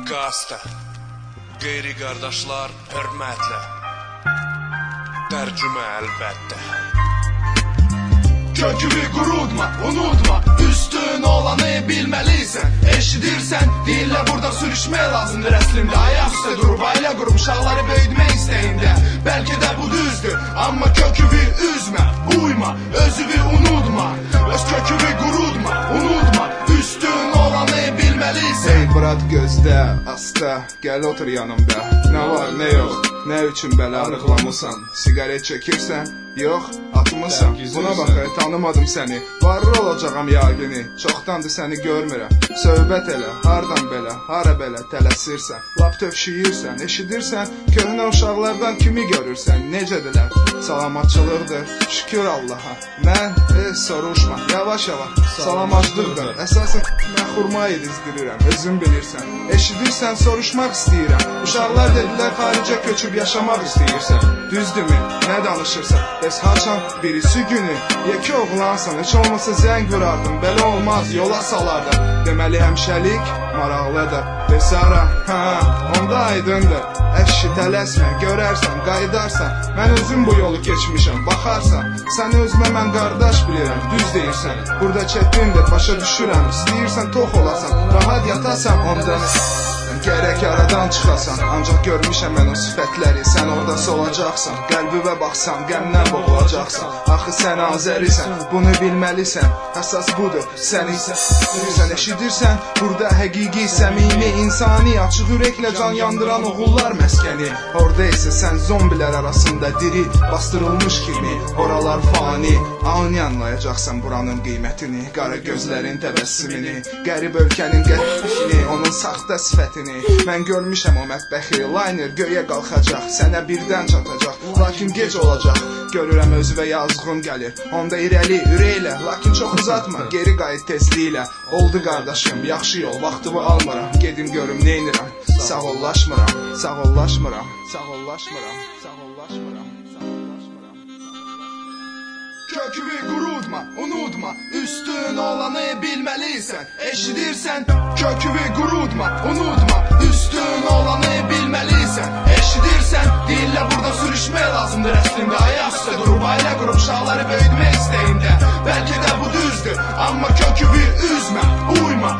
Qasta, qeyri qardaşlar hörmətlə, tərcümə əlbəttə. Kökünü qurutma, unutma, üstün olanı bilməlisən. Eşidirsən, dillə burada sürüşmək lazımdır əslində. Ayaq üstə durub, ailə qurub, uşaqları böyütmək istəyində. Bəlkə də bu düzdür, amma kökünü üzmə, uyma, özünü unutma. Öz kökünü qurutma, unutma, üstün olanı bilməlisən. Hey brat gözdə, asta, gəl otur yanımda. Nə var, nə yox, nə üçün belə arıqlamısan? Sigaret çəkirsən, yox, atmısan. Buna bax, tanımadım səni. Varır olacağam yaqini, çoxdandır səni görmürəm. Söhbət elə, hardan belə, hara belə tələsirsən. Lap tövşüyürsən, eşidirsən, köhnə uşaqlardan kimi görürsən. Necədirlər, salamatçılıqdır, şükür Allaha. Mən, soruşma, yavaş-yavaş, salamacılıqdır. Əsasən, mən xurma yedizdirirəm, özün bilirsən. Eşidirsən, soruşmaq istəyirəm. Uşaqlar dedilər, xaricə köçüb yaşamaq istəyirsən. Düzdürmü, nə danışırsan? Bəs haçan birisi günü, yeki oğlansan, heç olmasa zəng vurardım, belə olmaz, yola salardım. Deməli həmşəlik maraqlıdır, desara, onda aydındır. Əşi tələsmə, görərsən, qaydarsan, mən özüm bu yolu keçmişəm, baxarsan. Səni özümə mən qardaş bilirəm, düz deyirsən. Burada çətindir, başa düşürəm, istəyirsən tox olasan, rahat yatasan, onda gərək aradan çıxasan. Ancaq görmüşəm mən o sifətləri, sən oradası olacaqsan. Qəlbivə baxsan, qəmdən boğulacaqsan. Axı sən azərisən, bunu bilməlisən. Əsas budur, sən isə eşidirsən, burada həqiqi, səmimi, insani, açıq ürəklə can yandıran oğullar məskəni. Orada isə sən zombilər arasında diri, bastırılmış kimi, oralar fani. Ani anlayacaqsan buranın qiymətini, qara gözlərin təbəssümini, qərib ölkənin qəribini, onun saxta sifətini. Mən görmüşəm o mətbəxi, liner göyə qalxacaq, sənə birdən çatacaq, lakin gec olacaq. Görürəm özüvə yazığım gəlir, onda irəli, ürəklə, lakin çox uzatma, geri qayıt tezliklə. Oldu qardaşım, yaxşı yol, vaxtımı almıram, gedim görüm neynirəm. Sağollaşmıram, sağollaşmıram, sağollaşmıram, sağollaşmıram. Kökünü qurutma, unutma, üstün olanı bilməlisən. Eşidirsən, kökünü qurutma, unutma, üstün olanı bilməlisən. Eşidirsən, dillə burada sürüşmək lazımdır əslində. Ayaq üstə durub, ailə qurub, uşaqları böyütmək istəyində. Bəlkə də bu düzdür, amma kökünü üzmə, uyma,